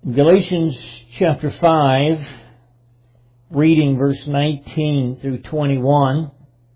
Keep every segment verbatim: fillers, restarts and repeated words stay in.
Galatians chapter five, reading verse nineteen through twenty-one.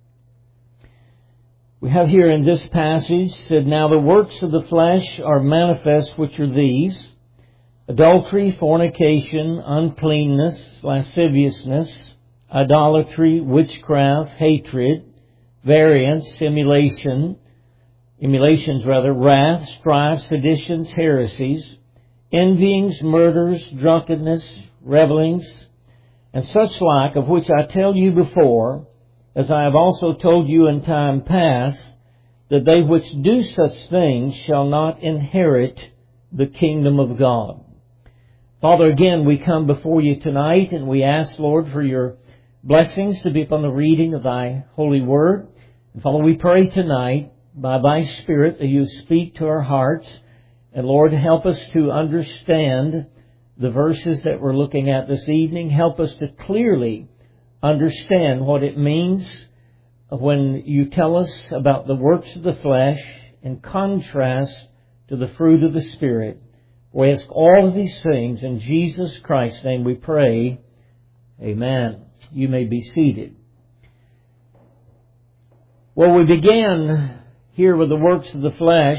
We have here in this passage said, "Now the works of the flesh are manifest, which are these: adultery, fornication, uncleanness, lasciviousness, idolatry, witchcraft, hatred, variance, emulation, emulations rather, wrath, strife, seditions, heresies, envyings, murders, drunkenness, revellings, and such like, of which I tell you before, as I have also told you in time past, that they which do such things shall not inherit the kingdom of God." Father, again, we come before you tonight, and we ask, Lord, for your blessings to be upon the reading of thy holy word. And Father, we pray tonight, by thy Spirit, that you speak to our hearts. And Lord, help us to understand the verses that we're looking at this evening. Help us to clearly understand what it means when you tell us about the works of the flesh in contrast to the fruit of the Spirit. We ask all of these things in Jesus Christ's name we pray. Amen. You may be seated. Well, we began here with the works of the flesh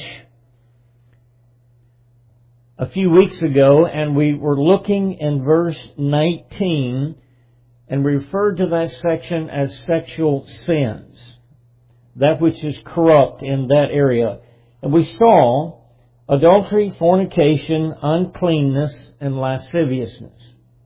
a few weeks ago, and we were looking in verse nineteen, and we referred to that section as sexual sins, that which is corrupt in that area. And we saw adultery, fornication, uncleanness, and lasciviousness.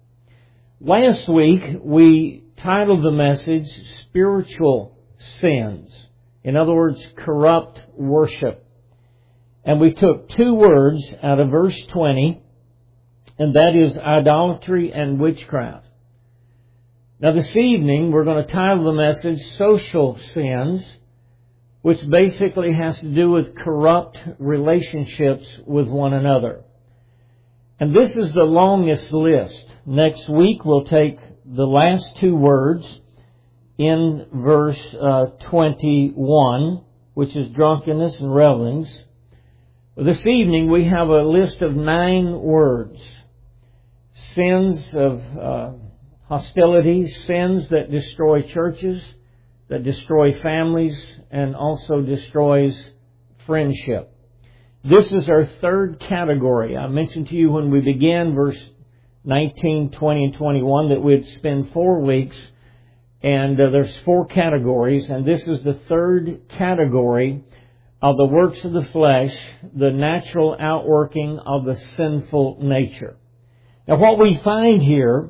Last week, we titled the message, Spiritual Sins. In other words, corrupt worship. And we took two words out of verse twenty, and that is idolatry and witchcraft. Now this evening, we're going to title the message, Social Sins, which basically has to do with corrupt relationships with one another. And this is the longest list. Next week, we'll take the last two words in verse uh, twenty-one, which is drunkenness and revellings. This evening, we have a list of nine words. Sins of uh, hostility, sins that destroy churches, that destroy families, and also destroys friendship. This is our third category. I mentioned to you when we began verse nineteen, twenty, and twenty-one that we'd spend four weeks, and uh, there's four categories, and this is the third category of the works of the flesh, the natural outworking of the sinful nature. Now what we find here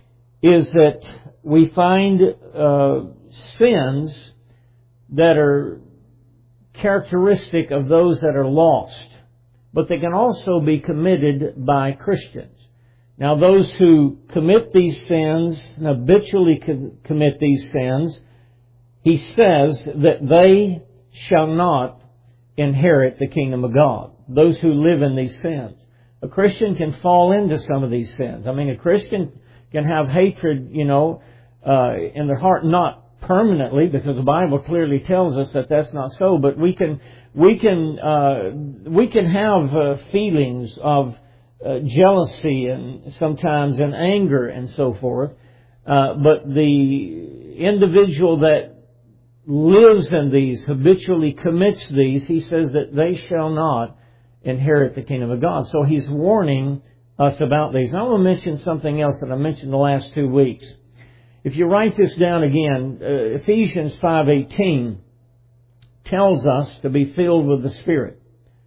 is that we find uh, sins that are characteristic of those that are lost, but they can also be committed by Christians. Now those who commit these sins, and habitually commit these sins, he says that they shall not inherit the kingdom of God. Those who live in these sins. A Christian can fall into some of these sins. I mean, a Christian can have hatred, you know, uh, in their heart, not permanently, because the Bible clearly tells us that that's not so. But we can, we can, uh, we can have uh, feelings of uh, jealousy and sometimes an anger and so forth. Uh, but the individual that lives in these, habitually commits these, he says that they shall not inherit the kingdom of God. So he's warning us about these. Now I want to mention something else that I mentioned the last two weeks. If you write this down again, uh, Ephesians five eighteen tells us to be filled with the Spirit.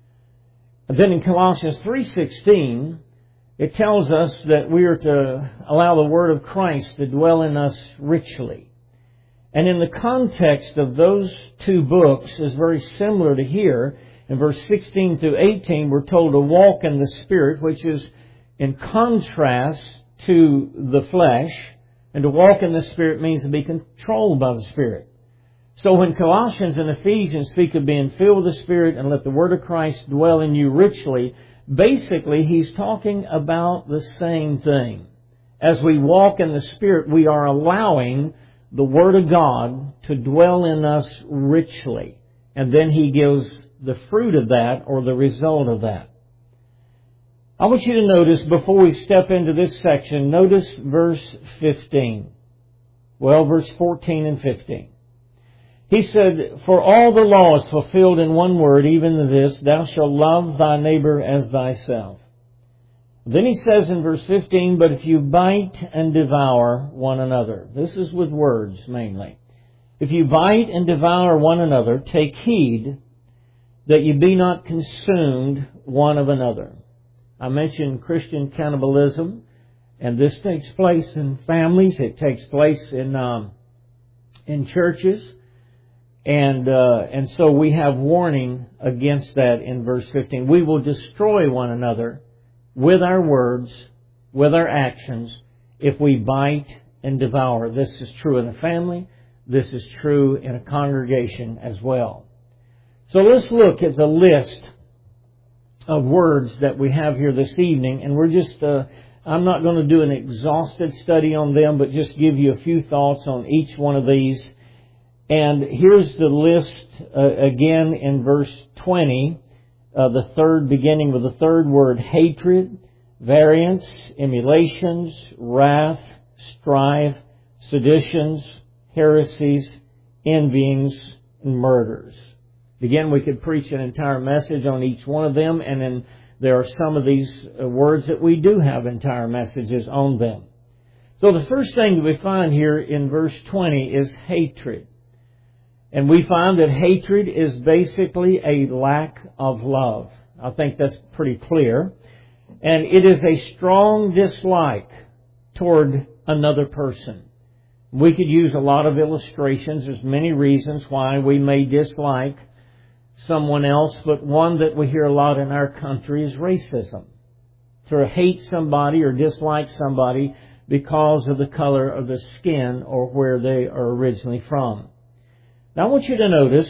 And then in Colossians three sixteen, it tells us that we are to allow the Word of Christ to dwell in us richly. And in the context of those two books is very similar to here. In verse sixteen through eighteen, we're told to walk in the Spirit, which is in contrast to the flesh. And to walk in the Spirit means to be controlled by the Spirit. So when Colossians and Ephesians speak of being filled with the Spirit and let the Word of Christ dwell in you richly, basically he's talking about the same thing. As we walk in the Spirit, we are allowing the Word of God to dwell in us richly. And then he gives the fruit of that, or the result of that. I want you to notice, before we step into this section, notice verse fifteen. Well, verse fourteen and fifteen. He said, "For all the law is fulfilled in one word, even this, thou shalt love thy neighbor as thyself." Then he says in verse fifteen, "But if you bite and devour one another," this is with words mainly, "if you bite and devour one another, take heed that you be not consumed one of another." I mentioned Christian cannibalism, and this takes place in families. It takes place in um, in churches, and uh, and so we have warning against that in verse fifteen. We will destroy one another with our words, with our actions, if we bite and devour. This is true in a family. This is true in a congregation as well. So let's look at the list of words that we have here this evening, and we're just, uh, I'm not going to do an exhaustive study on them, but just give you a few thoughts on each one of these. And here's the list uh, again in verse twenty, uh, the third, beginning with the third word: hatred, variance, emulations, wrath, strife, seditions, heresies, envyings, and murders. Again, we could preach an entire message on each one of them, and then there are some of these words that we do have entire messages on them. So the first thing that we find here in verse twenty is hatred. And we find that hatred is basically a lack of love. I think that's pretty clear. And it is a strong dislike toward another person. We could use a lot of illustrations. There's many reasons why we may dislike someone else, but one that we hear a lot in our country is racism. To hate somebody or dislike somebody because of the color of the skin or where they are originally from. Now I want you to notice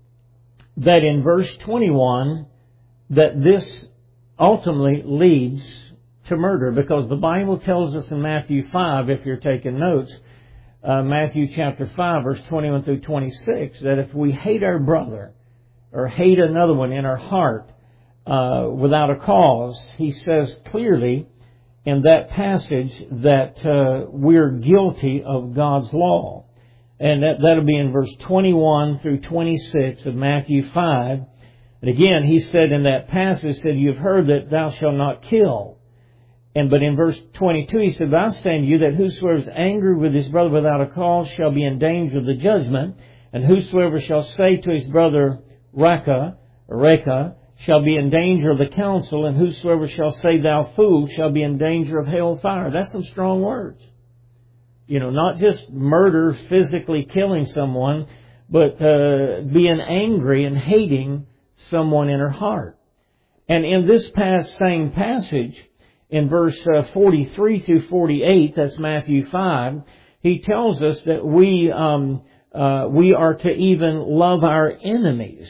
that in verse twenty-one, that this ultimately leads to murder, because the Bible tells us in Matthew five, if you're taking notes, uh, Matthew chapter five, verse twenty-one through twenty-six, that if we hate our brother or hate another one in our heart uh, without a cause, he says clearly in that passage that uh, we're guilty of God's law. And that, that'll be in verse twenty-one through twenty-six of Matthew five. And again, he said in that passage, said, "You've heard that thou shalt not kill." And but in verse twenty-two, he said, "But I say unto you that whosoever is angry with his brother without a cause shall be in danger of the judgment. And whosoever shall say to his brother, Raka, Reka, shall be in danger of the council, and whosoever shall say, thou fool, shall be in danger of hell fire." That's some strong words. You know, not just murder, physically killing someone, but uh, being angry and hating someone in her heart. And in this past same passage, in verse uh, forty-three through forty-eight, that's Matthew five, he tells us that we um, uh, we are to even love our enemies.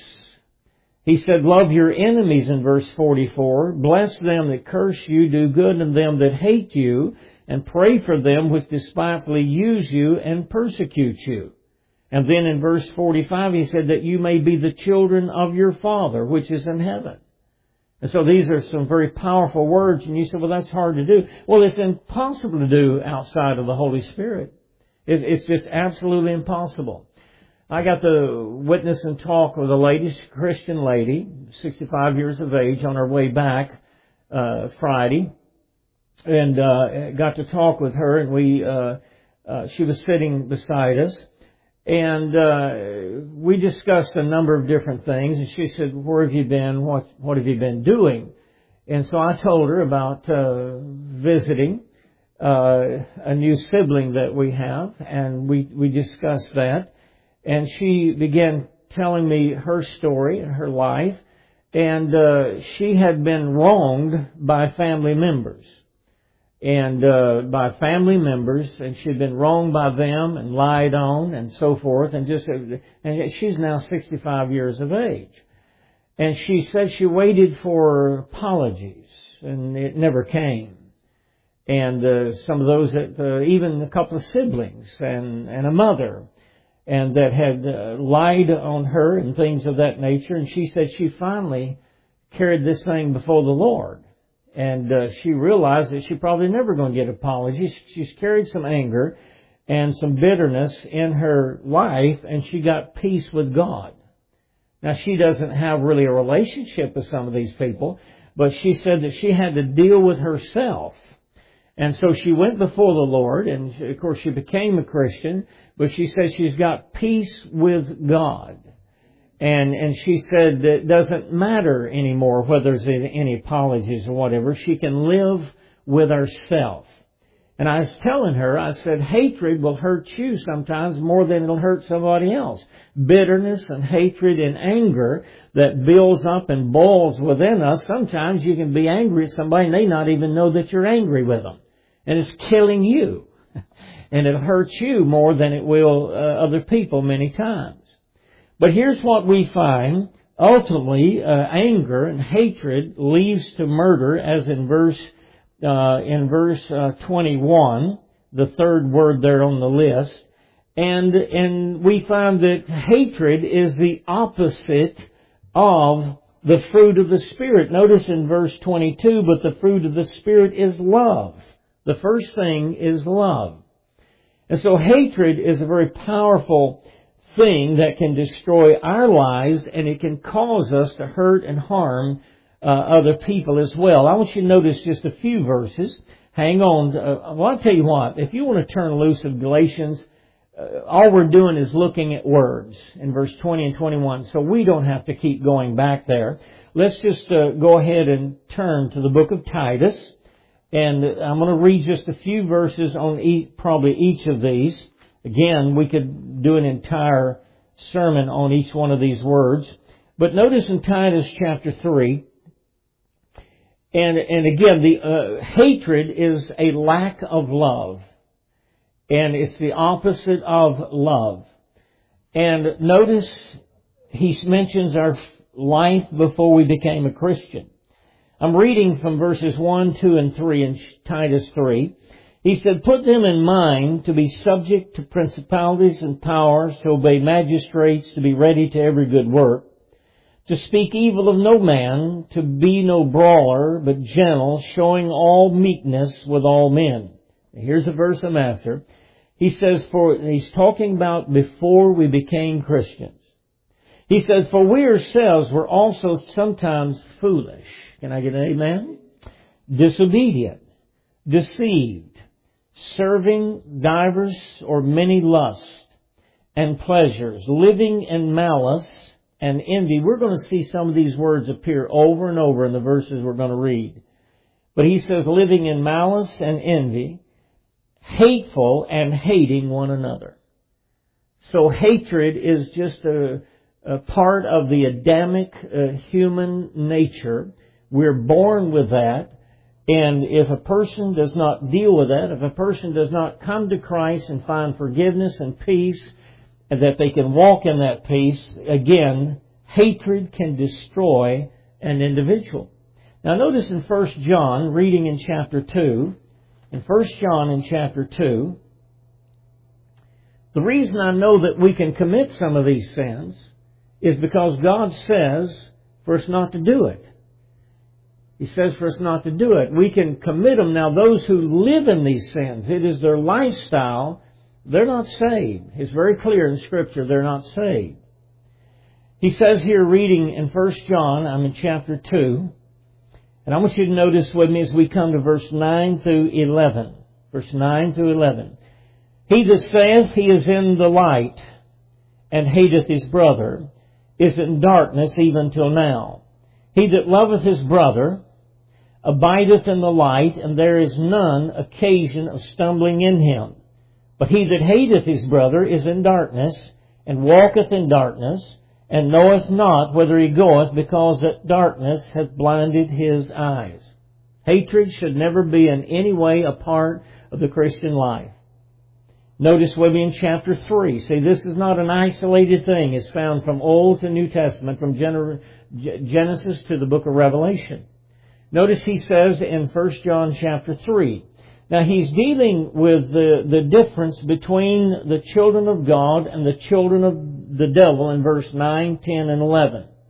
He said, "Love your enemies," in verse forty-four. "Bless them that curse you, do good to them that hate you, and pray for them which despitefully use you and persecute you." And then in verse forty-five, he said that you may be the children of your Father which is in heaven. And so these are some very powerful words. And you say, well, that's hard to do. Well, it's impossible to do outside of the Holy Spirit. It's just absolutely impossible. I got to witness and talk with a lady, Christian lady, sixty-five years of age, on her way back uh Friday. And uh got to talk with her, and we uh, uh she was sitting beside us, and uh we discussed a number of different things. And she said, "Where have you been? What what have you been doing?" And so I told her about uh visiting uh a new sibling that we have, and we we discussed that. And she began telling me her story and her life, and uh she had been wronged by family members. And uh by family members, and she'd been wronged by them and lied on and so forth, and just and she's now sixty-five years of age. And she said she waited for apologies, and it never came. And uh, some of those that uh, even a couple of siblings and and a mother, and that had uh, lied on her and things of that nature. And she said she finally carried this thing before the Lord. And uh, she realized that she probably never going to get apologies. She's carried some anger and some bitterness in her life, and she got peace with God. Now, she doesn't have really a relationship with some of these people, but she said that she had to deal with herself. And so she went before the Lord, and of course she became a Christian, but she said she's got peace with God. And and she said that it doesn't matter anymore whether there's any apologies or whatever. She can live with herself. And I was telling her, I said, hatred will hurt you sometimes more than it'll hurt somebody else. Bitterness and hatred and anger that builds up and boils within us. Sometimes you can be angry at somebody and they not even know that you're angry with them. And it's killing you. And it'll hurt you more than it will uh, other people many times. But here's what we find. Ultimately, uh, anger and hatred leads to murder, as in verse uh, in verse uh, twenty-one, the third word there on the list. And and we find that hatred is the opposite of the fruit of the Spirit. Notice in verse twenty-two, but the fruit of the Spirit is love. The first thing is love. And so hatred is a very powerful thing that can destroy our lives, and it can cause us to hurt and harm uh, other people as well. I want you to notice just a few verses. Hang on. Uh, well, I'll tell you what. If you want to turn loose of Galatians, uh, all we're doing is looking at words in verse twenty and twenty-one. So we don't have to keep going back there. Let's just uh, go ahead and turn to the book of Titus. And I'm going to read just a few verses on each, probably each of these. Again, we could do an entire sermon on each one of these words. But notice in Titus chapter three, and, and again, the uh, hatred is a lack of love. And it's the opposite of love. And notice he mentions our life before we became a Christian. I'm reading from verses one, two, and three in Titus three. He said, put them in mind to be subject to principalities and powers, to obey magistrates, to be ready to every good work, to speak evil of no man, to be no brawler, but gentle, showing all meekness with all men. Here's a verse I'm after. He says, for he's talking about before we became Christians. He says, for we ourselves were also sometimes foolish. Can I get an amen? Disobedient, deceived, serving divers or many lusts and pleasures, living in malice and envy. We're going to see some of these words appear over and over in the verses we're going to read. But he says, living in malice and envy, hateful and hating one another. So hatred is just a, a part of the Adamic uh, human nature. We're born with that. And if a person does not deal with that, if a person does not come to Christ and find forgiveness and peace, and that they can walk in that peace, again, hatred can destroy an individual. Now notice in First John, reading in chapter two, in First John in chapter two, the reason I know that we can commit some of these sins is because God says for us not to do it. He says for us not to do it. We can commit them. Now, those who live in these sins, it is their lifestyle, they're not saved. It's very clear in Scripture they're not saved. He says here, reading in First John, I'm in chapter two, and I want you to notice with me as we come to verse nine through eleven. Verse nine through eleven. He that saith he is in the light and hateth his brother is in darkness even till now. He that loveth his brother abideth in the light, and there is none occasion of stumbling in him. But he that hateth his brother is in darkness, and walketh in darkness, and knoweth not whither he goeth, because that darkness hath blinded his eyes. Hatred should never be in any way a part of the Christian life. Notice with me in chapter three. See, this is not an isolated thing. It's found from Old to New Testament, from Genesis to the book of Revelation. Notice he says in First John chapter three. Now he's dealing with the, the difference between the children of God and the children of the devil in verse nine, ten, and eleven.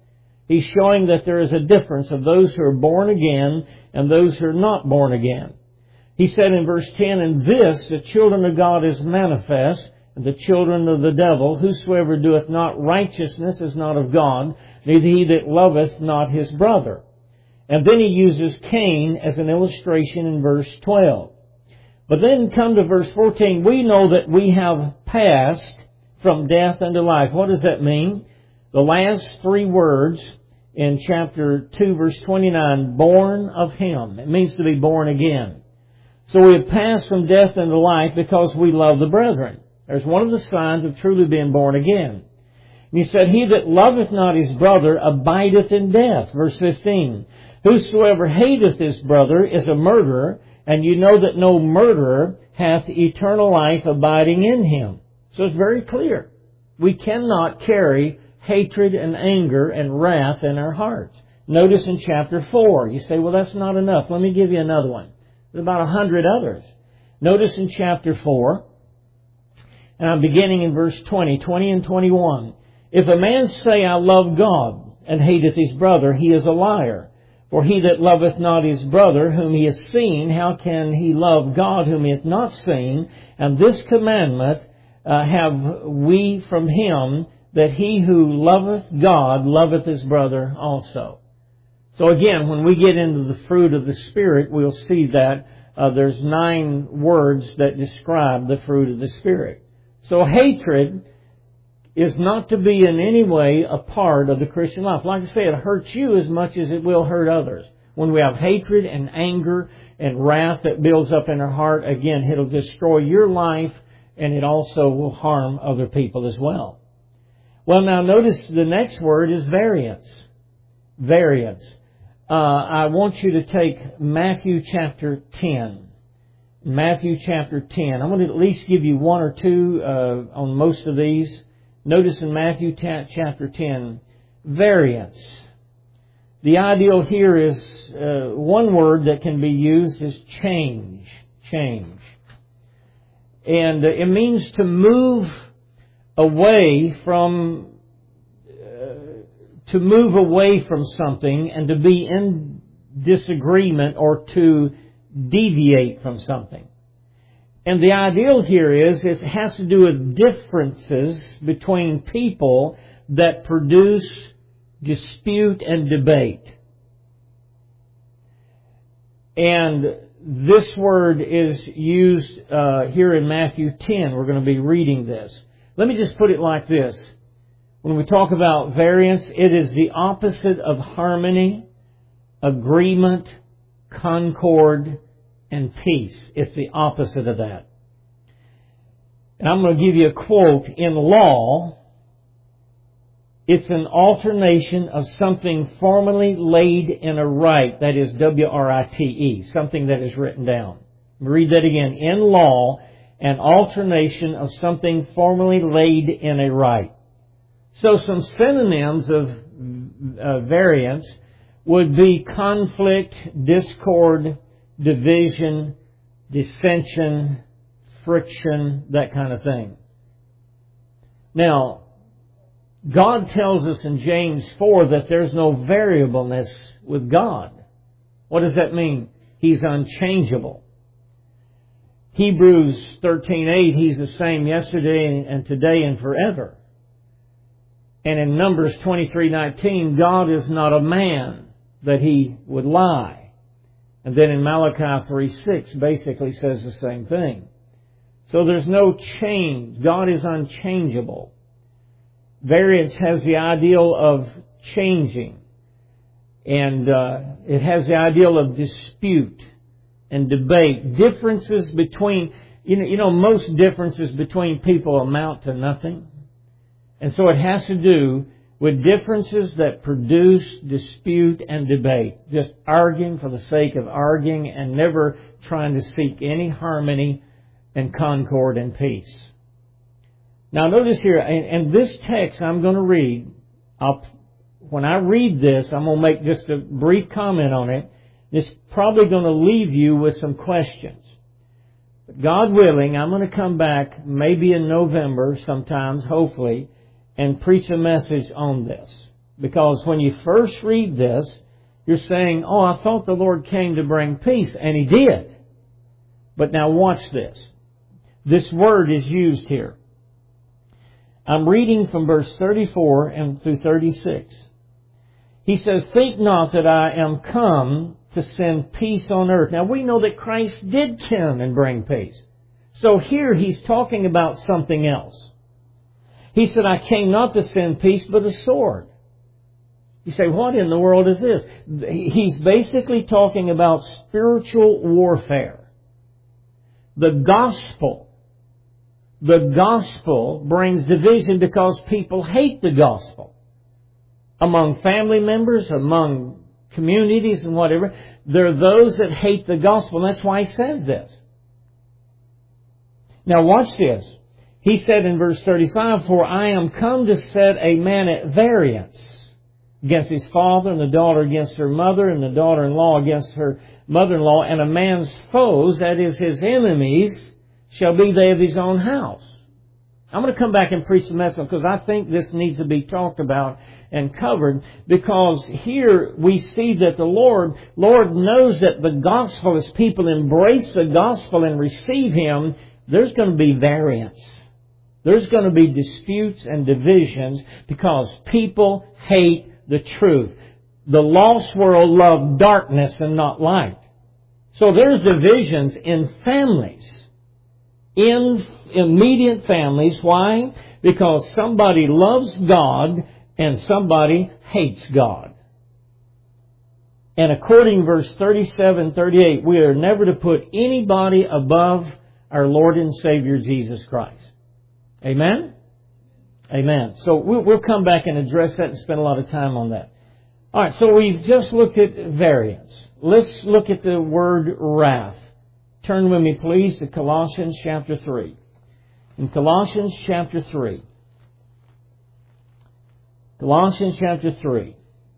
He's showing that there is a difference of those who are born again and those who are not born again. He said in verse ten, "In this the children of God is manifest, and the children of the devil. Whosoever doeth not righteousness is not of God, neither he that loveth not his brother." And then he uses Cain as an illustration in verse twelve. But then come to verse fourteen. "We know that we have passed from death unto life." What does that mean? The last three words in chapter two, verse twenty-nine, "born of Him." It means to be born again. So we have passed from death unto life because we love the brethren. There's one of the signs of truly being born again. And he said, "He that loveth not his brother abideth in death." Verse fifteen. "Whosoever hateth his brother is a murderer, and you know that no murderer hath eternal life abiding in him." So it's very clear. We cannot carry hatred and anger and wrath in our hearts. Notice in chapter four. You say, "Well, that's not enough." Let me give you another one. There's about a hundred others. Notice in chapter four, and I'm beginning in verse twenty, twenty and twenty-one. "If a man say, I love God, and hateth his brother, he is a liar. For he that loveth not his brother whom he hath seen, how can he love God whom he hath not seen? And this commandment uh, have we from him, that he who loveth God loveth his brother also." So again, when we get into the fruit of the Spirit, we'll see that uh, there's nine words that describe the fruit of the Spirit. So hatred is not to be in any way a part of the Christian life. Like I say, it hurts you as much as it will hurt others. When we have hatred and anger and wrath that builds up in our heart, again, it'll destroy your life, and it also will harm other people as well. Well, now notice the next word is variance. Variance. Uh, I want you to take Matthew chapter ten. Matthew chapter ten. I'm going to at least give you one or two uh, on most of these. Notice in Matthew chapter ten, variance. The ideal here is, uh, one word that can be used is change. Change. And uh, it means to move away from, uh, to move away from something and to be in disagreement or to deviate from something. And the ideal here is, it has to do with differences between people that produce dispute and debate. And this word is used uh, here in Matthew ten. We're going to be reading this. Let me just put it like this. When we talk about variance, it is the opposite of harmony, agreement, concord, and peace. It's the opposite of that. And I'm going to give you a quote. In law, it's an alternation of something formally laid in a right. That is W R I T E, something that is written down. Read that again. In law, an alternation of something formally laid in a right. So some synonyms of uh, variance would be conflict, discord, division, dissension, friction, that kind of thing. Now, God tells us in James four that there's no variableness with God. What does that mean? He's unchangeable. Hebrews thirteen eight, He's the same yesterday and today and forever. And in Numbers twenty-three nineteen, God is not a man that He would lie. And then in Malachi three six basically says the same thing. So there's no change. God is unchangeable. Variance has the ideal of changing. And uh, it has the ideal of dispute and debate. Differences between, you know, you know, most differences between people amount to nothing. And so it has to do with differences that produce dispute and debate. Just arguing for the sake of arguing and never trying to seek any harmony and concord and peace. Now notice here, and this text I'm going to read, I'll, when I read this, I'm going to make just a brief comment on it. It's probably going to leave you with some questions. But God willing, I'm going to come back maybe in November sometimes, hopefully, and preach a message on this. Because when you first read this, you're saying, oh, I thought the Lord came to bring peace, and He did. But now watch this. This word is used here. I'm reading from verse thirty-four and through thirty-six. He says, think not that I am come to send peace on earth. Now we know that Christ did come and bring peace. So here He's talking about something else. He said, I came not to send peace, but a sword. You say, what in the world is this? He's basically talking about spiritual warfare. The gospel. The gospel brings division because people hate the gospel. Among family members, among communities and whatever, there are those that hate the gospel. And that's why He says this. Now watch this. He said in verse thirty-five, for I am come to set a man at variance against his father, and the daughter against her mother, and the daughter-in-law against her mother-in-law, and a man's foes, that is his enemies, shall be they of his own house. I'm going to come back and preach the message because I think this needs to be talked about and covered, because here we see that the Lord, Lord knows that the gospel, as people embrace the gospel and receive Him, there's going to be variance. There's going to be disputes and divisions because people hate the truth. The lost world love darkness and not light. So there's divisions in families. In immediate families. Why? Because somebody loves God and somebody hates God. And according to verse thirty-seven, thirty-eight, we are never to put anybody above our Lord and Savior Jesus Christ. Amen? Amen. So we'll come back and address that and spend a lot of time on that. All right, so we've just looked at variance. Let's look at the word wrath. Turn with me, please, to Colossians chapter three. In Colossians chapter three. Colossians chapter three.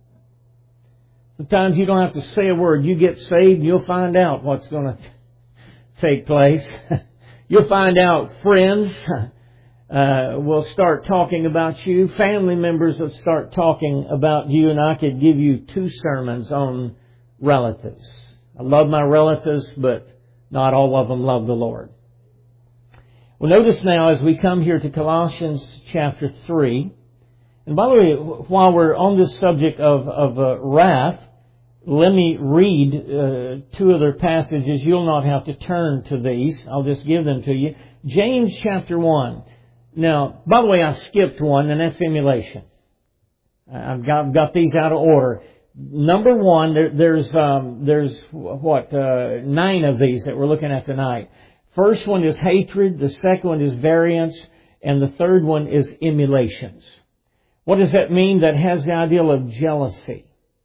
Sometimes you don't have to say a word. You get saved, you'll find out what's going to take place. You'll find out friends uh, will start talking about you. Family members will start talking about you. And I could give you two sermons on relatives. I love my relatives, but not all of them love the Lord. Well, notice now as we come here to Colossians chapter three. And by the way, while we're on this subject of, of uh, wrath, let me read uh, two other passages. You'll not have to turn to these. I'll just give them to you. James chapter one. Now, by the way, I skipped one, and that's emulation. I've got, got these out of order. Number one, there, there's um, there's what uh, nine of these that we're looking at tonight. First one is hatred. The second one is variance, and the third one is emulations. What does that mean? That has the ideal of jealousy.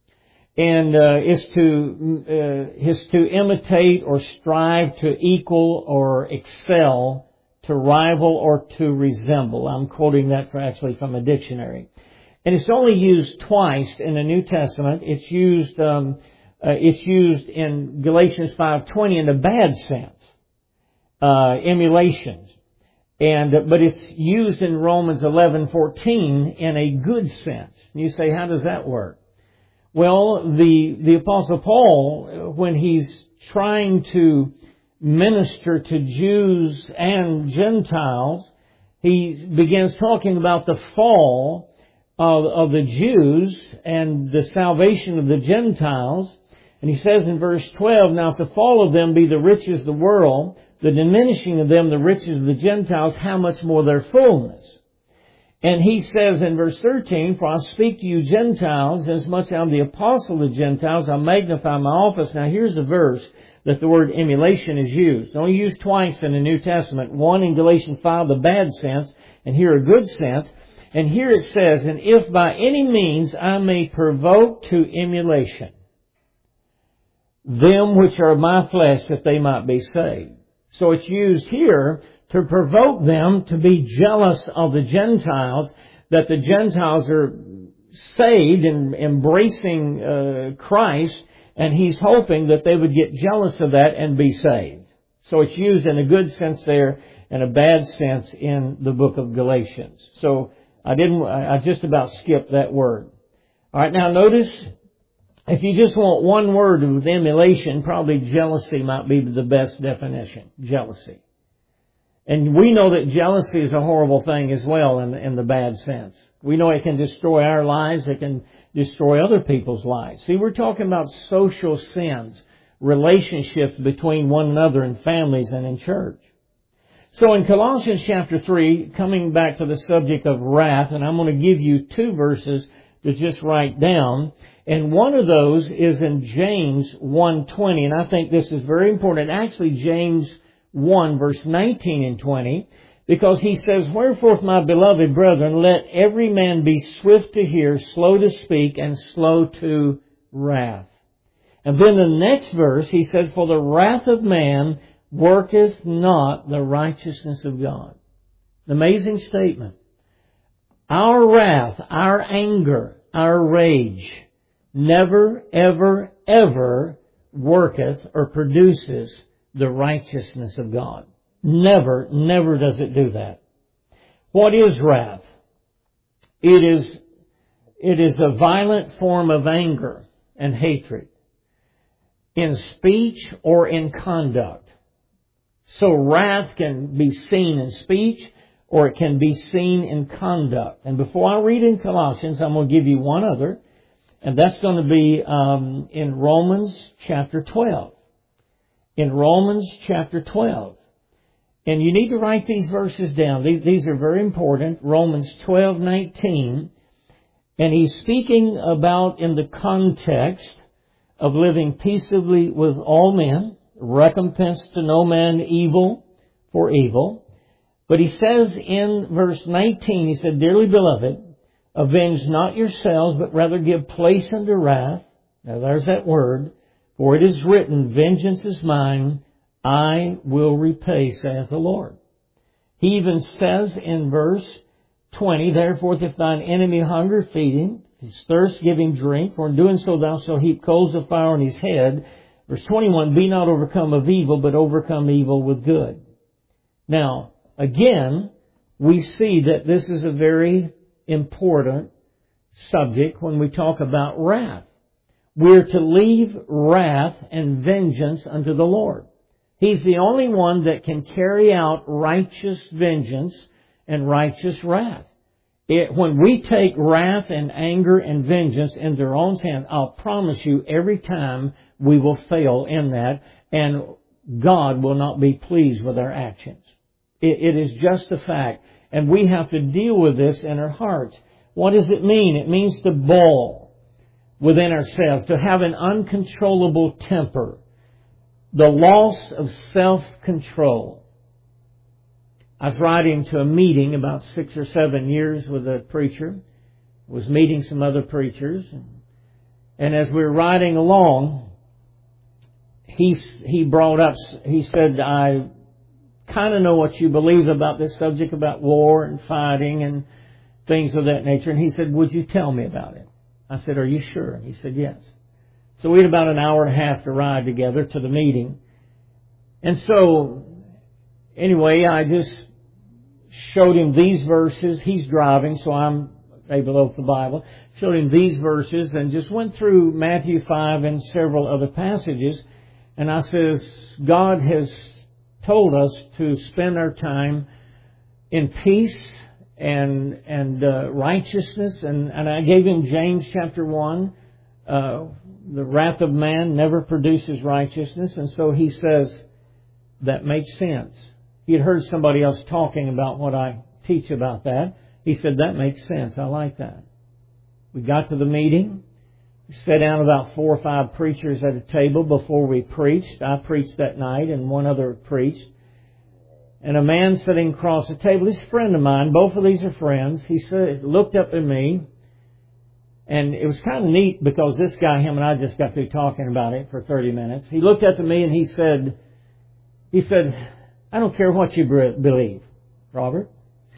And uh, is to uh, is to imitate or strive to equal or excel, to rival or to resemble. I'm quoting that for actually from a dictionary. And it's only used twice in the New Testament. It's used um, uh, it's used in Galatians five twenty in a bad sense, uh, emulations. And, but it's used in Romans eleven fourteen in a good sense. And you say, how does that work? Well, the, the Apostle Paul, when he's trying to minister to Jews and Gentiles, he begins talking about the fall of, of the Jews and the salvation of the Gentiles. And he says in verse twelve, now if the fall of them be the riches of the world, the diminishing of them the riches of the Gentiles, how much more their fullness? And he says in verse thirteen, for I speak to you Gentiles, as much as I'm the apostle of the Gentiles, I magnify my office. Now here's a verse that the word emulation is used. Only used twice in the New Testament. One in Galatians five, the bad sense, and here a good sense. And here it says, and if by any means I may provoke to emulation them which are of my flesh, that they might be saved. So it's used here to provoke them to be jealous of the Gentiles, that the Gentiles are saved and embracing uh, Christ, and he's hoping that they would get jealous of that and be saved. So it's used in a good sense there and a bad sense in the book of Galatians. So I didn't, I just about skipped that word. All right, now notice, if you just want one word with emulation, probably jealousy might be the best definition. Jealousy. And we know that jealousy is a horrible thing as well in, in the bad sense. We know it can destroy our lives. It can destroy other people's lives. See, we're talking about social sins, relationships between one another in families and in church. So in Colossians chapter three, coming back to the subject of wrath, and I'm going to give you two verses to just write down. And one of those is in James one twenty, and I think this is very important. Actually, James one, verse nineteen and twenty, because he says, "Wherefore, my beloved brethren, let every man be swift to hear, slow to speak, and slow to wrath." And then the next verse, he says, "For the wrath of man worketh not the righteousness of God." An amazing statement. Our wrath, our anger, our rage never, ever, ever worketh or produces the righteousness of God. Never, never does it do that. What is wrath? It is, it is a violent form of anger and hatred in speech or in conduct. So wrath can be seen in speech or it can be seen in conduct. And before I read in Colossians, I'm going to give you one other, and that's going to be um, in Romans chapter twelve. In Romans chapter twelve. And you need to write these verses down. These are very important. Romans twelve nineteen. And he's speaking about in the context of living peaceably with all men, recompense to no man evil for evil. But he says in verse nineteen, he said, "Dearly beloved, avenge not yourselves, but rather give place unto wrath." Now there's that word. "For it is written, Vengeance is mine, I will repay, saith the Lord." He even says in verse twenty, "Therefore if thine enemy hunger, feed him. If he thirst, give him drink. For in doing so thou shalt heap coals of fire on his head." Verse twenty-one, "Be not overcome of evil, but overcome evil with good." Now, again, we see that this is a very important subject when we talk about wrath. We're to leave wrath and vengeance unto the Lord. He's the only one that can carry out righteous vengeance and righteous wrath. It, when we take wrath and anger and vengeance in their own hands, I'll promise you every time we will fail in that, and God will not be pleased with our actions. It, it is just a fact. And we have to deal with this in our hearts. What does it mean? It means to boil within ourselves, to have an uncontrollable temper, the loss of self-control. I was riding to a meeting about six or seven years with a preacher, was meeting some other preachers, and as we were riding along, he he brought up, he said, "I kind of know what you believe about this subject, about war and fighting and things of that nature." And he said, "Would you tell me about it?" I said, "Are you sure?" And he said, "Yes." So we had about an hour and a half to ride together to the meeting. And so, anyway, I just showed him these verses. He's driving, so I'm able to open the Bible. Showed him these verses and just went through Matthew five and several other passages. And I says, God has told us to spend our time in peace and and uh, righteousness. And, and I gave him James chapter one. Uh, the wrath of man never produces righteousness. And so he says, that makes sense. He had heard somebody else talking about what I teach about that. He said, that makes sense. I like that. We got to the meeting. We sat down about four or five preachers at a table before we preached. I preached that night and one other preached. And a man sitting across the table, this is a friend of mine, both of these are friends, he said, looked up at me. And it was kind of neat because this guy, him and I just got through talking about it for thirty minutes. He looked up at me and he said, he said, I don't care what you believe, Robert.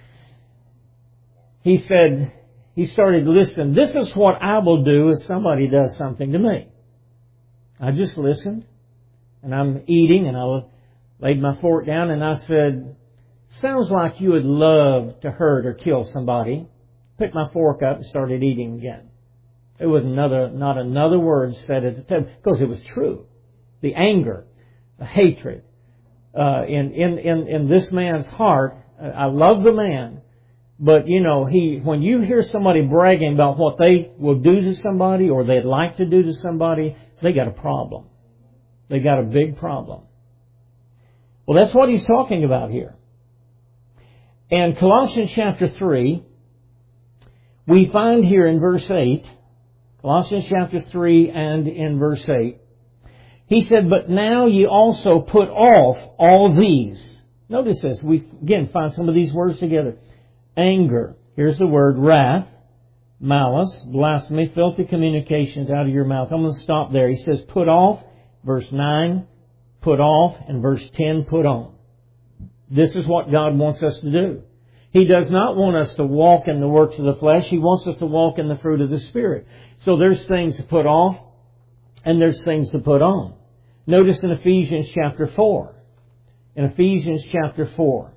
He said, he started to listen. This is what I will do if somebody does something to me. I just listened and I'm eating and I laid my fork down and I said, sounds like you would love to hurt or kill somebody. Picked my fork up and started eating again. There was another, not another word said at the table, because it was true. The anger, the hatred, uh, in, in, in, in this man's heart. I love the man, but you know, he, when you hear somebody bragging about what they will do to somebody or they'd like to do to somebody, they got a problem. They got a big problem. Well, that's what he's talking about here. And Colossians chapter three, we find here in verse eight, Colossians chapter three and in verse eight, he said, "But now ye also put off all these." Notice this. We, again, find some of these words together. Anger. Here's the word. Wrath, malice, blasphemy, filthy communications out of your mouth. I'm going to stop there. He says, put off. Verse nine, put off. And verse ten, put on. This is what God wants us to do. He does not want us to walk in the works of the flesh. He wants us to walk in the fruit of the Spirit. So there's things to put off and there's things to put on. Notice in Ephesians chapter four. In Ephesians chapter four.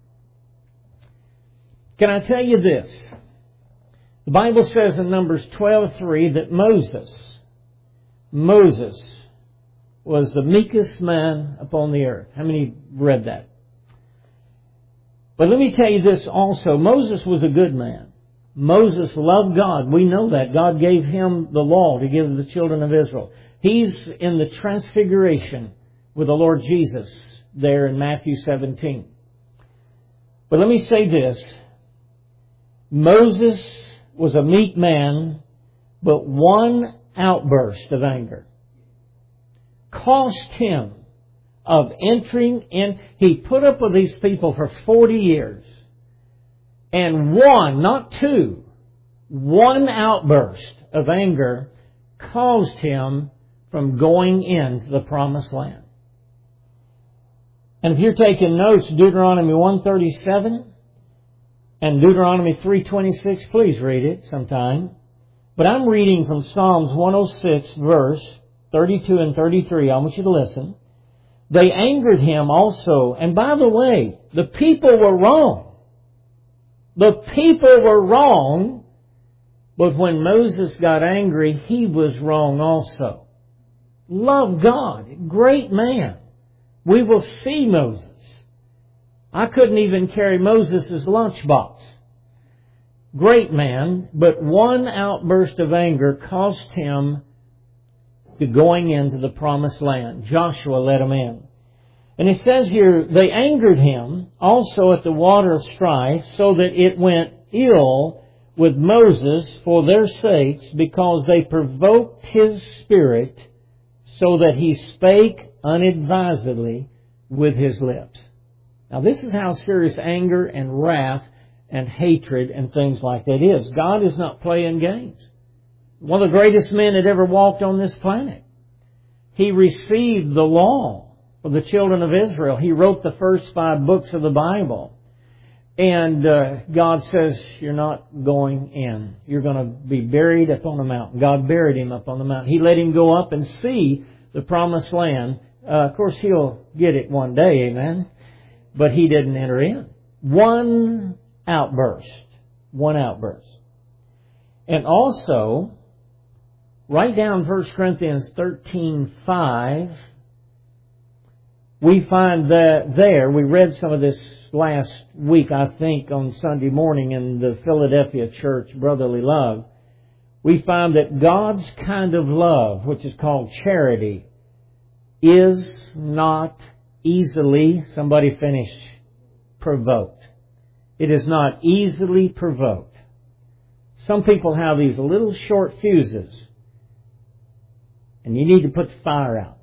Can I tell you this? The Bible says in Numbers twelve three that Moses, Moses was the meekest man upon the earth. How many read that? But let me tell you this also. Moses was a good man. Moses loved God. We know that. God gave him the law to give to the children of Israel. He's in the transfiguration with the Lord Jesus there in Matthew seventeen. But let me say this. Moses was a meek man, but one outburst of anger cost him of entering in. He put up with these people for forty years. And one, not two, one outburst of anger caused him from going into the promised land. And if you're taking notes, Deuteronomy one thirty-seven and Deuteronomy three twenty-six, please read it sometime. But I'm reading from Psalms one oh six, verse thirty-two and thirty-three. I want you to listen. They angered him also. And by the way, the people were wrong. The people were wrong. But when Moses got angry, he was wrong also. Love God. Great man. We will see Moses. I couldn't even carry Moses' lunchbox. Great man, but one outburst of anger cost him to going into the promised land. Joshua let him in. And it says here, they angered him also at the water of strife, so that it went ill with Moses for their sakes, because they provoked his spirit, so that he spake unadvisedly with his lips. Now this is how serious anger and wrath and hatred and things like that is. God is not playing games. One of the greatest men that ever walked on this planet. He received the law for the children of Israel. He wrote the first five books of the Bible. And uh, God says, you're not going in. You're going to be buried up on a mountain. God buried him up on the mountain. He let him go up and see the promised land. Uh, of course, he'll get it one day, amen. But he didn't enter in. One outburst. One outburst. And also, write down First Corinthians thirteen five. We find that there, we read some of this last week, I think, on Sunday morning in the Philadelphia church, Brotherly Love. We find that God's kind of love, which is called charity, is not easily, somebody finish, provoked. It is not easily provoked. Some people have these little short fuses, and you need to put the fire out.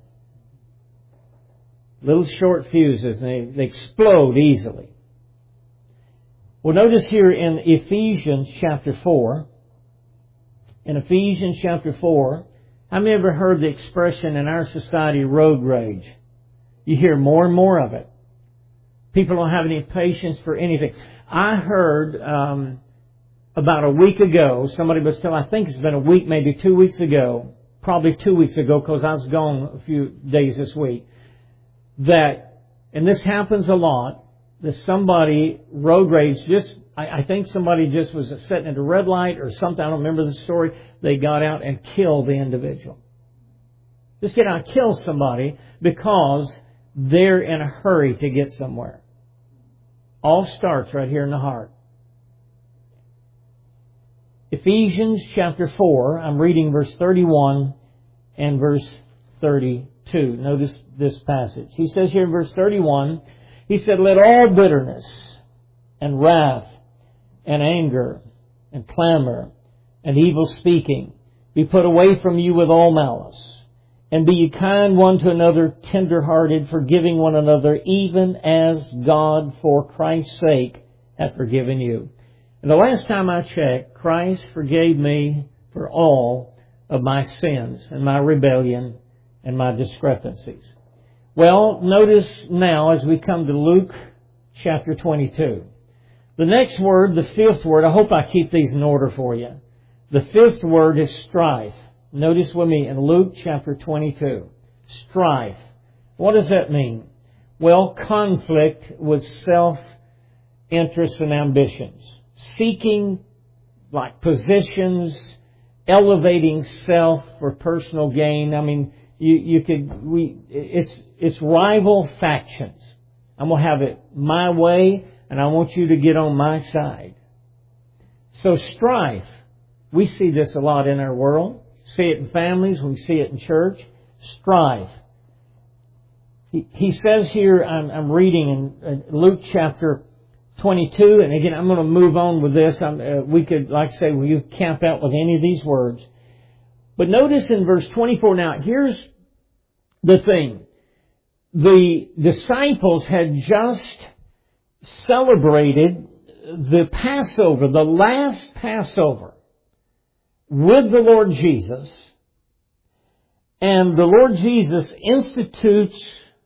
Little short fuses, and they, they explode easily. Well, notice here in Ephesians chapter four, in Ephesians chapter four, how many ever heard the expression in our society, road rage? You hear more and more of it. People don't have any patience for anything. I heard um, about a week ago, somebody was telling, I think it's been a week, maybe two weeks ago, probably two weeks ago, because I was gone a few days this week, that, and this happens a lot, that somebody road rage, just I, I think somebody just was sitting at a red light or something. I don't remember the story. They got out and killed the individual. Just get out and kill somebody because they're in a hurry to get somewhere. All starts right here in the heart. Ephesians chapter four, I'm reading verse thirty-one and verse thirty-two. Notice this passage. He says here in verse thirty-one, he said, "Let all bitterness and wrath and anger and clamor and evil speaking be put away from you with all malice. And be ye kind one to another, tender-hearted, forgiving one another, even as God for Christ's sake hath forgiven you." And the last time I checked, Christ forgave me for all of my sins and my rebellion and my discrepancies. Well, notice now as we come to Luke chapter twenty-two. The next word, the fifth word, I hope I keep these in order for you. The fifth word is strife. Notice with me in Luke chapter twenty-two. Strife. What does that mean? Well, conflict with self-interest and ambitions. Seeking like positions, elevating self for personal gain. I mean, you, you could, we, it's, it's rival factions. I'm going to have it my way and I want you to get on my side. So strife. We see this a lot in our world. See it in families. We see it in church. Strife. He, he says here, I'm, I'm reading in Luke chapter twenty-two, and again, I'm going to move on with this. I'm, uh, we could, like I say, will you camp out with any of these words? But notice in verse twenty-four, now, here's the thing. The disciples had just celebrated the Passover, the last Passover, with the Lord Jesus, and the Lord Jesus institutes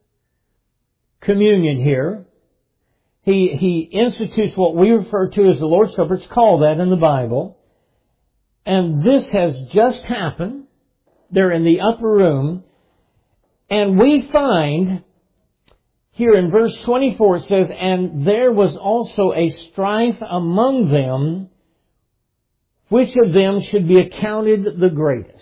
communion here. He, he institutes what we refer to as the Lord's Supper. It's called that in the Bible. And this has just happened. They're in the upper room. And we find here in verse twenty-four it says, "And there was also a strife among them, which of them should be accounted the greatest."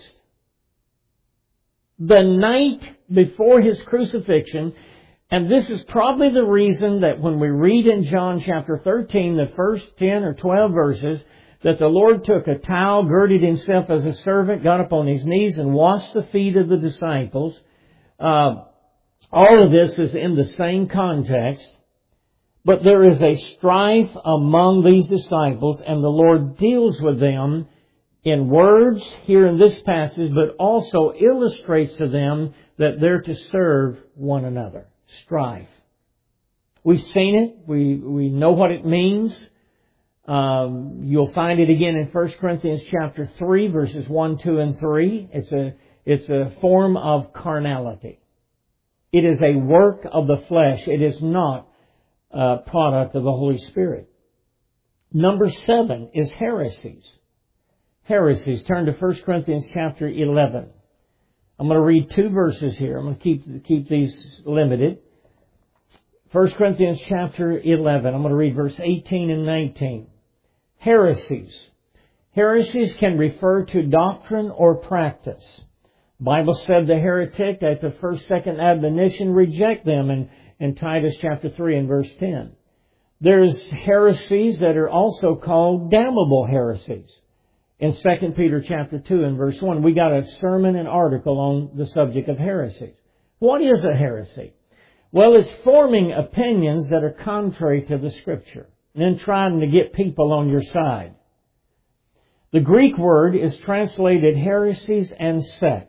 The night before His crucifixion, and this is probably the reason that when we read in John chapter thirteen, the first ten or twelve verses, that the Lord took a towel, girded Himself as a servant, got upon His knees and washed the feet of the disciples. Uh, all of this is in the same context. But there is a strife among these disciples, and the Lord deals with them in words here in this passage, but also illustrates to them that they're to serve one another. Strife. We've seen it. We we know what it means. Um, you'll find it again in First Corinthians chapter three, verses one, two, and three. It's a it's a form of carnality. It is a work of the flesh. It is not a product of the Holy Spirit. Number seven is heresies. Heresies. Turn to First Corinthians chapter eleven. I'm going to read two verses here. I'm going to keep keep these limited. First Corinthians chapter eleven. I'm going to read verse eighteen and nineteen. Heresies. Heresies can refer to doctrine or practice. The Bible said the heretic at the first, second admonition, reject them in, in Titus chapter three and verse ten. There's heresies that are also called damnable heresies. In Second Peter chapter two and verse one, we got a sermon and article on the subject of heresies. What is a heresy? Well, it's forming opinions that are contrary to the Scripture, and then trying to get people on your side. The Greek word is translated heresies and sects.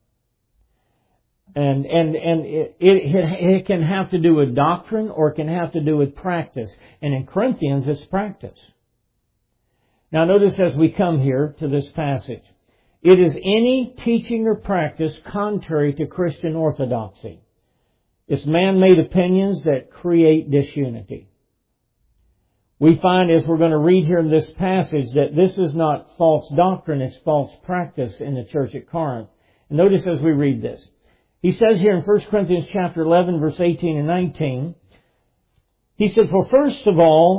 And, and, and it, it, it can have to do with doctrine or it can have to do with practice. And in Corinthians, it's practice. Now notice as we come here to this passage, it is any teaching or practice contrary to Christian orthodoxy. It's man-made opinions that create disunity. We find, as we're going to read here in this passage, that this is not false doctrine, it's false practice in the church at Corinth. And notice as we read this. He says here in First Corinthians chapter eleven, verse eighteen and nineteen, he said, "For first of all,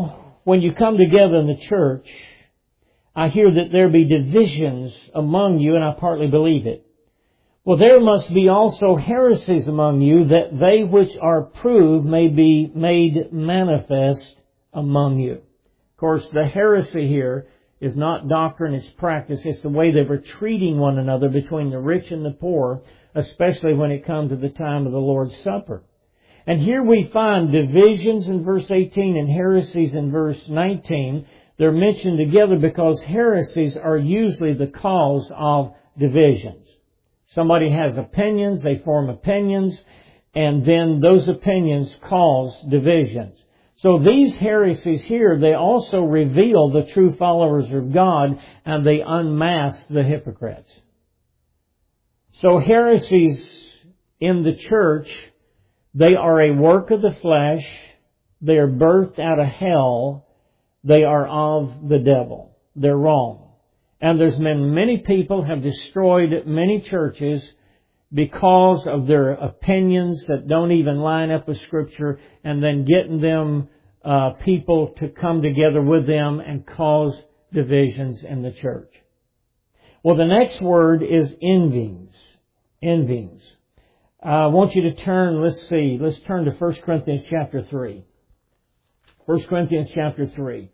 when you come together in the church, I hear that there be divisions among you, and I partly believe it. Well, there must be also heresies among you, that they which are proved may be made manifest among you. Of course, the heresy here is not doctrine, it's practice. It's the way they were treating one another between the rich and the poor, especially when it comes to the time of the Lord's Supper. And here we find divisions in verse eighteen and heresies in verse nineteen. They're mentioned together because heresies are usually the cause of divisions. Somebody has opinions, they form opinions, and then those opinions cause divisions. So these heresies here, they also reveal the true followers of God, and they unmask the hypocrites. So heresies in the church, they are a work of the flesh, they are birthed out of hell, they are of the devil. They're wrong. And there's been many people have destroyed many churches because of their opinions that don't even line up with Scripture, and then getting them, uh, people to come together with them and cause divisions in the church. Well, the next word is envyings. Envyings. I want you to turn, let's see, let's turn to First Corinthians chapter three. First Corinthians chapter three.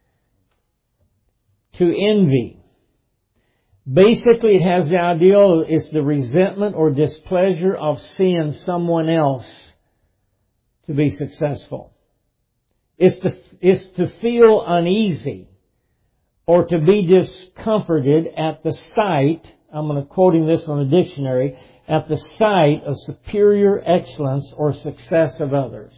To envy. Basically, it has the ideal, it's the resentment or displeasure of seeing someone else to be successful. It's to, it's to feel uneasy or to be discomforted at the sight, I'm going to quoting this from the dictionary, at the sight of superior excellence or success of others.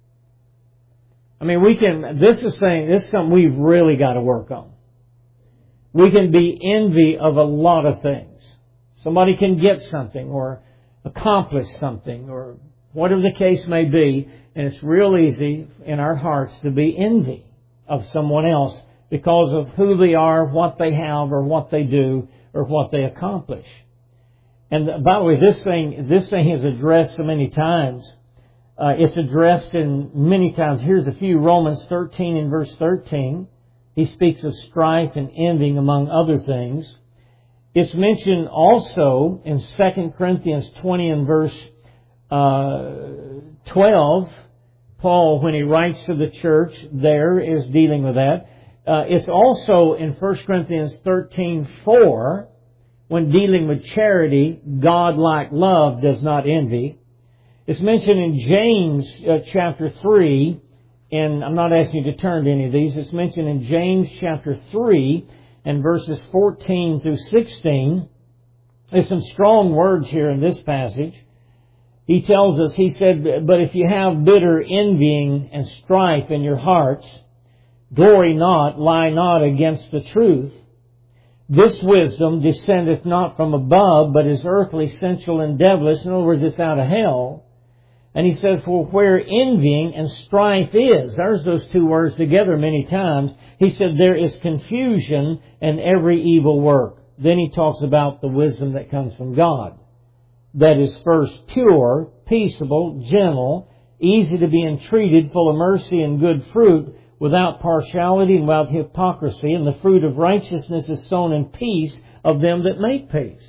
I mean, we can, this is saying, this is something we've really got to work on. We can be envy of a lot of things. Somebody can get something or accomplish something or whatever the case may be, and it's real easy in our hearts to be envy of someone else because of who they are, what they have, or what they do, or what they accomplish. And by the way, this thing, this thing is addressed so many times. Uh, it's addressed in many times. Here's a few. Romans thirteen and verse thirteen. He speaks of strife and envying among other things. It's mentioned also in Second Corinthians twenty and verse uh, twelve. Paul, when he writes to the church, there is dealing with that. Uh, it's also in First Corinthians thirteen four, when dealing with charity, God, like love, does not envy. It's mentioned in James uh, chapter three, and I'm not asking you to turn to any of these. It's mentioned in James chapter three and verses fourteen through sixteen. There's some strong words here in this passage. He tells us, he said, but if you have bitter envying and strife in your hearts, glory not, lie not against the truth. This wisdom descendeth not from above, but is earthly, sensual, and devilish. In other words, it's out of hell. And he says, for where envying and strife is, there's those two words together many times. He said, there is confusion and every evil work. Then he talks about the wisdom that comes from God. That is first pure, peaceable, gentle, easy to be entreated, full of mercy and good fruit, without partiality and without hypocrisy. And the fruit of righteousness is sown in peace of them that make peace.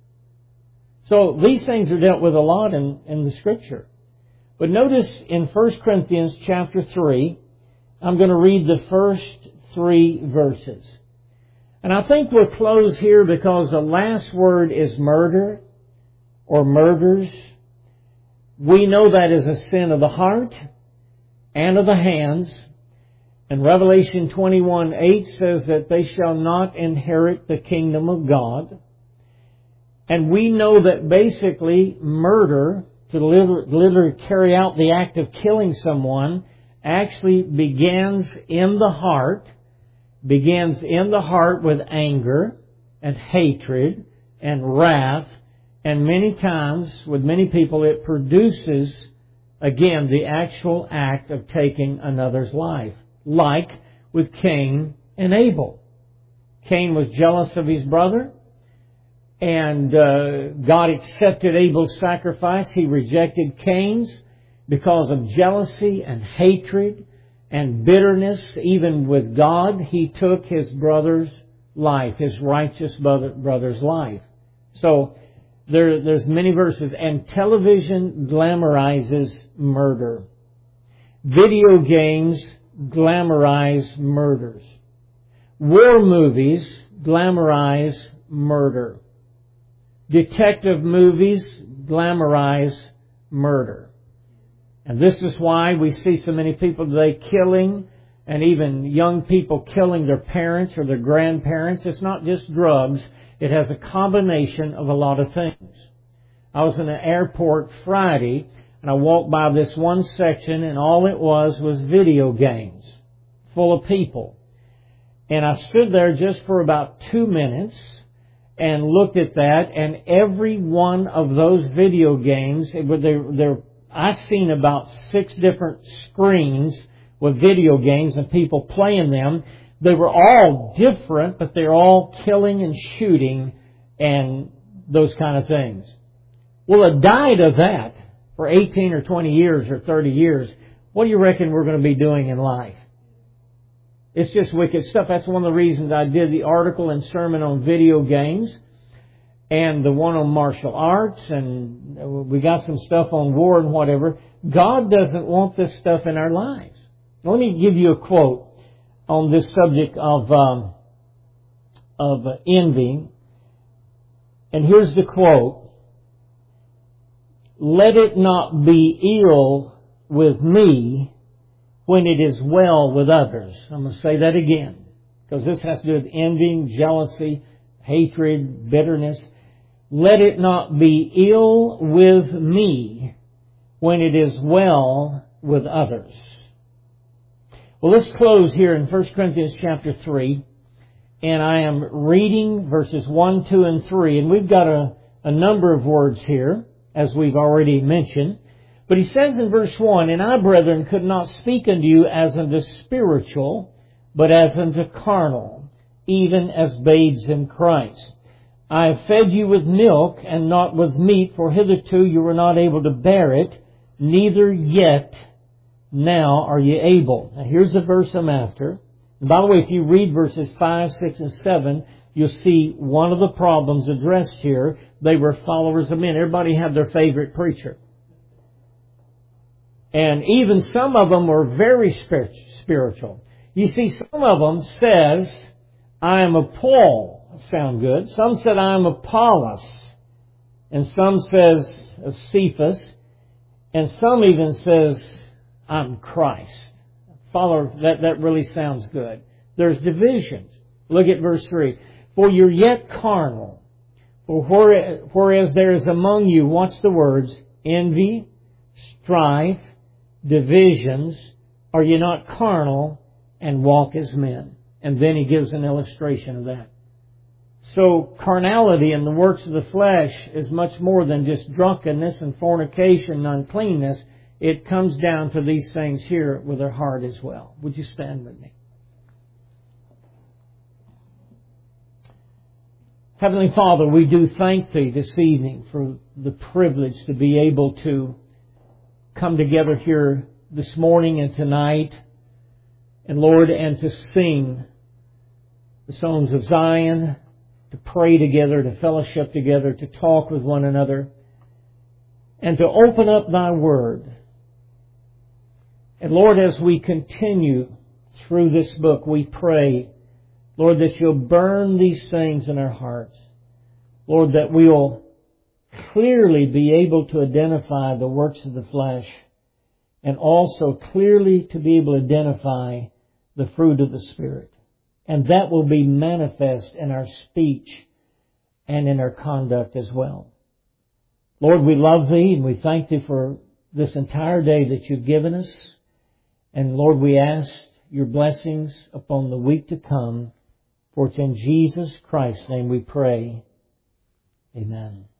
So these things are dealt with a lot in, in the Scripture. But notice in First Corinthians chapter three, I'm going to read the first three verses. And I think we'll close here because the last word is murder or murders. We know that is a sin of the heart and of the hands. And Revelation twenty-one eight says that they shall not inherit the kingdom of God. And we know that basically murder, to literally carry out the act of killing someone, actually begins in the heart, begins in the heart with anger and hatred and wrath, and many times, with many people, it produces, again, the actual act of taking another's life, like with Cain and Abel. Cain was jealous of his brother, and uh, God accepted Abel's sacrifice. He rejected Cain's because of jealousy and hatred and bitterness, even with God. He took his brother's life, his righteous brother, brother's life. So there, there's many verses. And television glamorizes murder. Video games glamorize murders. War movies glamorize murder. Detective movies glamorize murder. And this is why we see so many people today killing, and even young people killing their parents or their grandparents. It's not just drugs. It has a combination of a lot of things. I was in an airport Friday, and I walked by this one section, and all it was was video games full of people. And I stood there just for about two minutes and looked at that, and every one of those video games, they're, they're, I've seen about six different screens with video games and people playing them. They were all different, but they're all killing and shooting and those kind of things. Well, a diet of that for eighteen or twenty years or thirty years, what do you reckon we're going to be doing in life? It's just wicked stuff. That's one of the reasons I did the article and sermon on video games and the one on martial arts, and we got some stuff on war and whatever. God doesn't want this stuff in our lives. Let me give you a quote on this subject of um, of envy. And here's the quote. "Let it not be ill with me when it is well with others." I'm going to say that again, because this has to do with envy, jealousy, hatred, bitterness. "Let it not be ill with me when it is well with others." Well, let's close here in First Corinthians chapter three. And I am reading verses one, two, and three. And we've got a, a number of words here, as we've already mentioned. But he says in verse one, "And I, brethren, could not speak unto you as unto spiritual, but as unto carnal, even as babes in Christ. I have fed you with milk and not with meat, for hitherto you were not able to bear it, neither yet now are ye able." Now here's the verse I'm after. And by the way, if you read verses five, six, and seven, you'll see one of the problems addressed here. They were followers of men. Everybody had their favorite preacher. And even some of them were very spiritual. You see, some of them says, "I am of Paul." Sound good. Some said, "I am of Apollos." And some says of Cephas. And some even says, "I'm Christ." Follow, that, that really sounds good. There's divisions. Look at verse three. "For you're yet carnal. For whereas there is among you," what's the words? "Envy, strife, divisions. Are you not carnal and walk as men?" And then he gives an illustration of that. So carnality and the works of the flesh is much more than just drunkenness and fornication and uncleanness. It comes down to these things here with our heart as well. Would you stand with me? Heavenly Father, we do thank Thee this evening for the privilege to be able to come together here this morning and tonight, and Lord, and to sing the songs of Zion, to pray together, to fellowship together, to talk with one another, and to open up Thy Word. And Lord, as we continue through this book, we pray, Lord, that You'll burn these things in our hearts. Lord, that we'll clearly be able to identify the works of the flesh, and also clearly to be able to identify the fruit of the Spirit. And that will be manifest in our speech and in our conduct as well. Lord, we love Thee and we thank Thee for this entire day that You've given us. And Lord, we ask Your blessings upon the week to come. For it's in Jesus Christ's name we pray. Amen.